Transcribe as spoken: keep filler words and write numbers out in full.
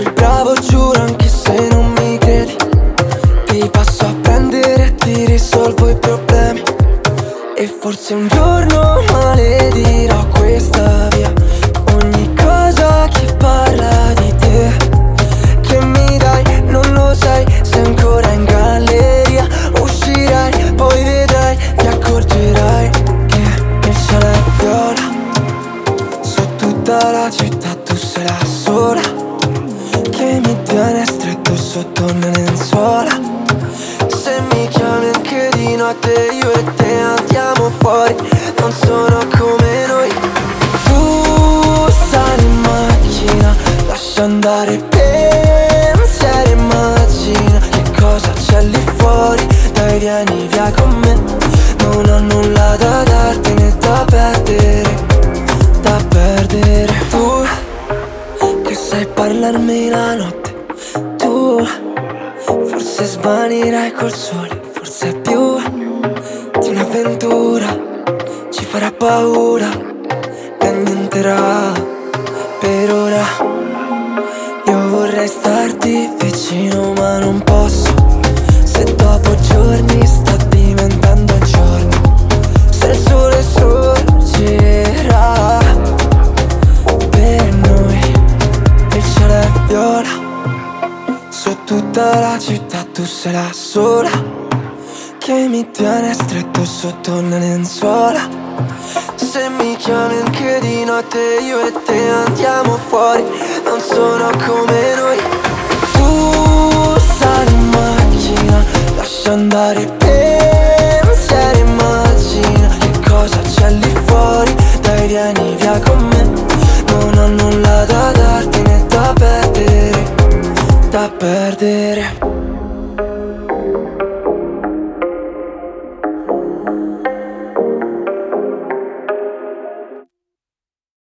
il bravo, giuro, anche se non mi credi. Ti passo a prendere e ti risolvo i problemi. E forse un giorno maledirò questa via, ogni cosa che parla di te. Che mi dai, non lo sai, sei ancora in galleria. Uscirai, poi vedrai, ti accorgerai che il cielo è viola. Su tutta la città tu sei la sola che mi tiene stretto sotto una lenzuola. Se mi chiami anche di notte io e te andiamo fuori. Non sono come noi. Tu sali in macchina, lascia andare pensieri, immagina che cosa c'è lì fuori. Dai, vieni via con me, non ho nulla da darti né da perdere, da perdere. Tu che sai parlarmi la notte, tu forse svanirai col sole, forse è più di un'avventura. Ci farà paura e annienterà per ora. Io vorrei starti vicino ma non posso. Se dopo giorni sta diventando giorno, se il sole sorgerà per noi, il cielo è viola. Su tutta la città tu sei la sola che mi tiene stretto sotto una lenzuola. Se mi chiami anche di notte io e te andiamo fuori. Non sono come noi. Tu sali in macchina, lascia andare pensieri, immagina che cosa c'è lì fuori. Dai, vieni via con me, non ho nulla da darti né da perdere, da perdere.